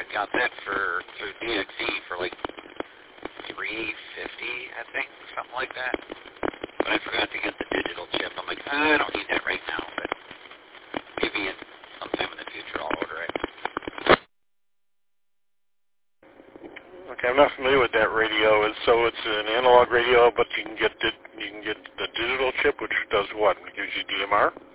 I got that through DXE for like $350, I think, something like that. But I forgot to get the digital chip. I'm like, I don't need that right now, but maybe sometime in the future I'll order it. Okay, I'm not familiar with that radio. So it's an analog radio, but you can get the digital chip, which does what? It gives you DMR?